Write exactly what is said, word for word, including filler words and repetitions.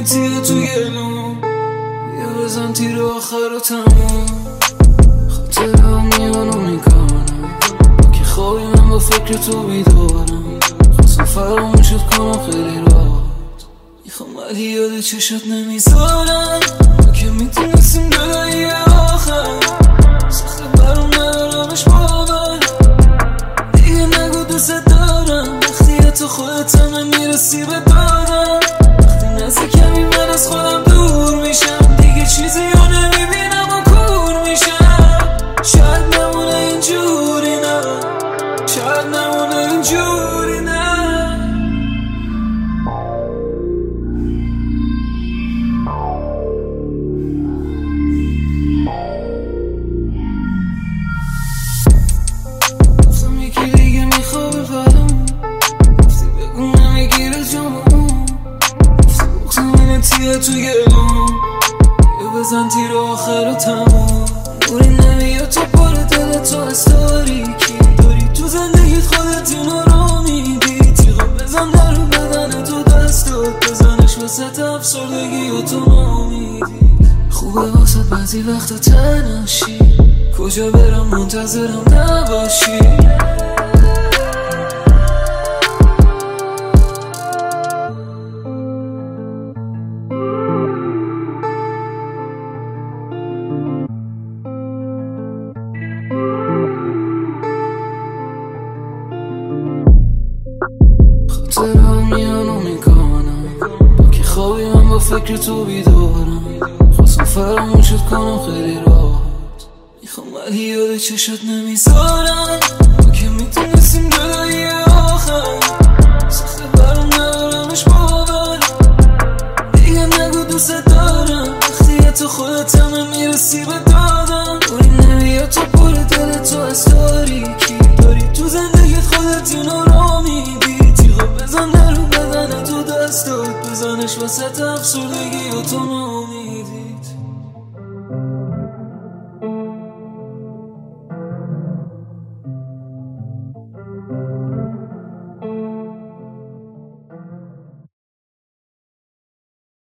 تیه تو گلوم، بیا بزن تیر آخر و تموم. خاطر هم میانو میکنم که خوابی من با فکر تو بیدارم. خواستم فراموشت کنم خیلی راحت، میخوام ولی یاد چشات نمیذارم. ما که میتونستیم جدایی آخر، سخته برام ندارمش باور. دیگه نگو دوست دارم وقتی تو خودت هم میرسی به دادم. وقتی نزدیکمی من از خودم دور میشم، دیگه چیزی رو نمیبینم و کور میشم. شاید نمونه اینجوری، نه شاید نمونه اینجوری، نه. گفتم یکی دیگه میخوابه برام، گفتی بگو نمیگیره جامون. گفتی بغزم اینه تیه تو گلوم، بیا بزن تیر آخر و تموم. نوری نمیاد تو پر دل تو از تاریکی، داری تو زندگیت خودت اینو را میدی. تیغا بزن در رو بدن تو دستات، بزنش وسط افسردگی و تو نامیدی. خوبه واسه بعضی وقتا تنهاشی، کجا برم منتظرم نباشی. خاطر هم میانو میکنم که خوابی من با فکر تو بیدارم. خواستم فراموشت کنم خیلی راحت، میخوام ولی یاد چشات نمیذارم. ما که میتونستیم جدایی آخر، سخته برام ندارمش باور. دیگه نگو دوست دارم وقتی تو خودت هم میرسی به دادم. دوری نمیاد تو پر دل تو از تاریکی، داری تو زندگیت خودت اینو را میدی. تیغا بزن در رو بدن تو دستات، بزنش وسط افسردگی و تو نامیدی.